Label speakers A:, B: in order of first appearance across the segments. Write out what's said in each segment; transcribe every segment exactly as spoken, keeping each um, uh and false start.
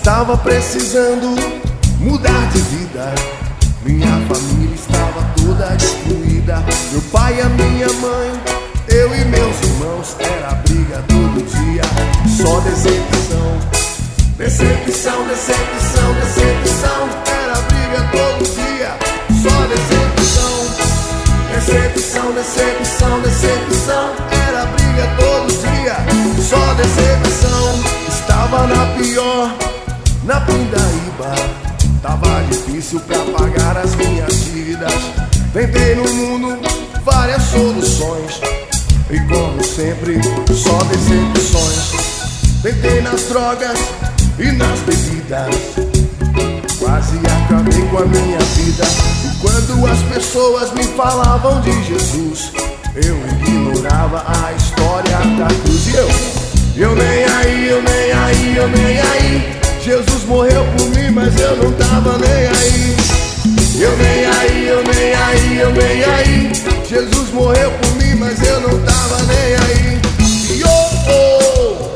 A: Estava precisando mudar de vida. Minha família estava toda destruída. Meu pai e a minha mãe, eu e meus irmãos, era briga todo dia, só decepção. Decepção, decepção, decepção. Era briga todo dia, só decepção. Decepção, decepção, decepção. Era briga todo dia, só decepção. Estava na pior, na pindaíba. Tava difícil pra pagar as minhas dívidas. Tentei no mundo várias soluções e como sempre, só decepções. Tentei nas drogas e nas bebidas, quase acabei com a minha vida. E quando as pessoas me falavam de Jesus, eu ignorava a história da cruz. E eu, eu nem aí, eu nem aí, eu nem aí. Jesus morreu por mim, mas eu não tava nem aí. Eu nem aí, eu nem aí, eu nem aí. Jesus morreu por mim, mas eu não tava nem aí. Yo, oh.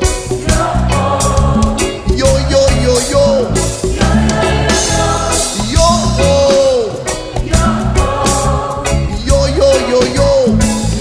A: Yo, yo, yo, yo. Yo, oh. Yo, yo, yo, yo.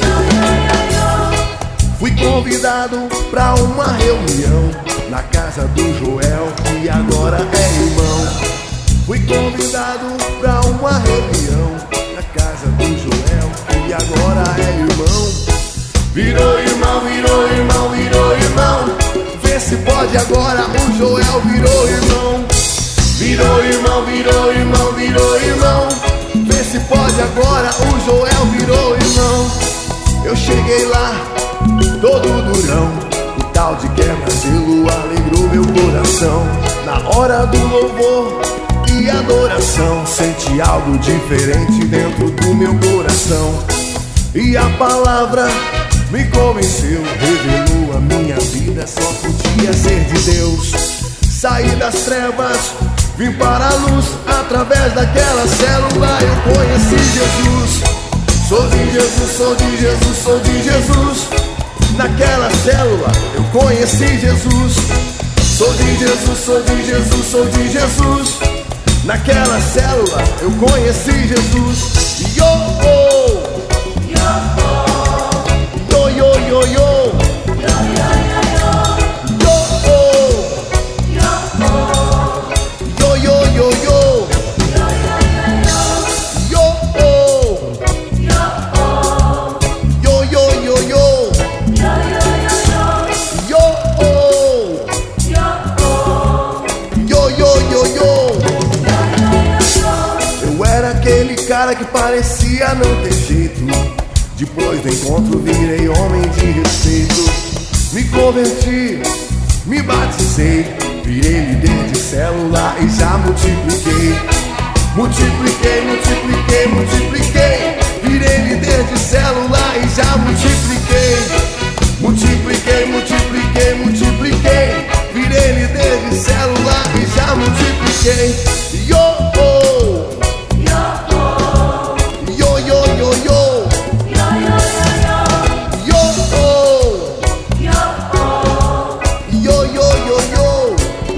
A: Fui convidado pra uma reunião na casa do Joel, que agora é irmão. Fui convidado pra uma reunião na casa do Joel, que agora é irmão. Virou irmão, virou irmão, virou irmão. Vê se pode agora, o Joel virou irmão. Virou irmão, virou irmão, virou irmão. Vê se pode agora, o Joel virou irmão. Eu cheguei lá, todo durão. O tal de quebra-gelo alegrou meu coração. Na hora do louvor e adoração, senti algo diferente dentro do meu coração. E a palavra me convenceu, revelou a minha vida, só podia ser de Deus. Saí das trevas, vim para a luz. Através daquela célula eu conheci Jesus. Sou de Jesus, sou de Jesus, sou de Jesus. Naquela célula eu conheci Jesus. Sou de Jesus, sou de Jesus, sou de Jesus. Naquela célula eu conheci Jesus. Yo, oh. Yo, yo, yo, yo. Yo, oh. Yo, yo, yo, yo. Yo, oh. Yo, yo, yo, yo. Yo, oh. Yo, yo, yo, yo. Eu era aquele cara que parecia não ter jeito. Depois do encontro virei homem de respeito. Me converti, me batizei, virei líder de célula e já multipliquei. Multipliquei, multipliquei, multipliquei. Virei líder de célula e já multipliquei. Multipliquei, multipliquei, multipliquei. Virei líder de célula e já multipliquei. Yo, oh. Yo, yo, yo, yo. Yo, oh. Yo, yo, yo, yo.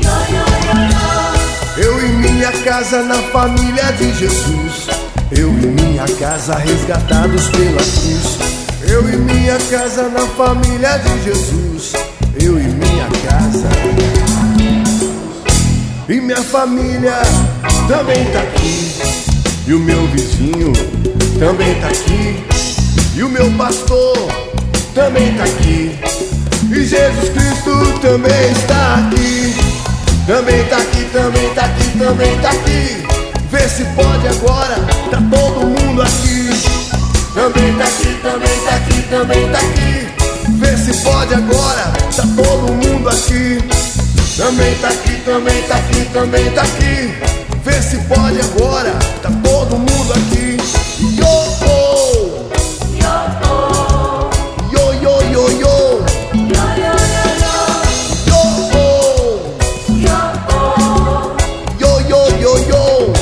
A: Eu e minha casa na família de Jesus. Eu e minha casa resgatados pela cruz. Eu e minha casa na família de Jesus. Eu e minha casa. E minha família também tá aqui. E o meu vizinho também tá aqui. E o meu pastor também tá aqui. E Jesus Cristo também está aqui. Também tá aqui, também tá aqui, também tá aqui. Vê se pode agora, tá todo mundo aqui. Também tá aqui, também tá aqui, também tá aqui. Vê se pode agora, tá todo mundo aqui. Também tá aqui, também tá aqui, também tá aqui. Vê se pode agora, tá todo mundo aqui. Yo, oh. Yo, yo, yo, yo. Yo, oh. Yo, yo, yo, yo.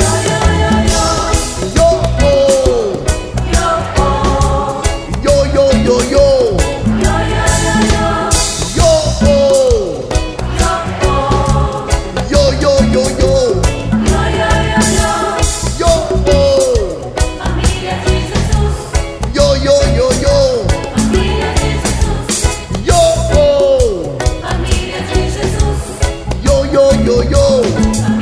A: Yo, oh. Yo, yo, yo, yo. Yo, oh. ioiô.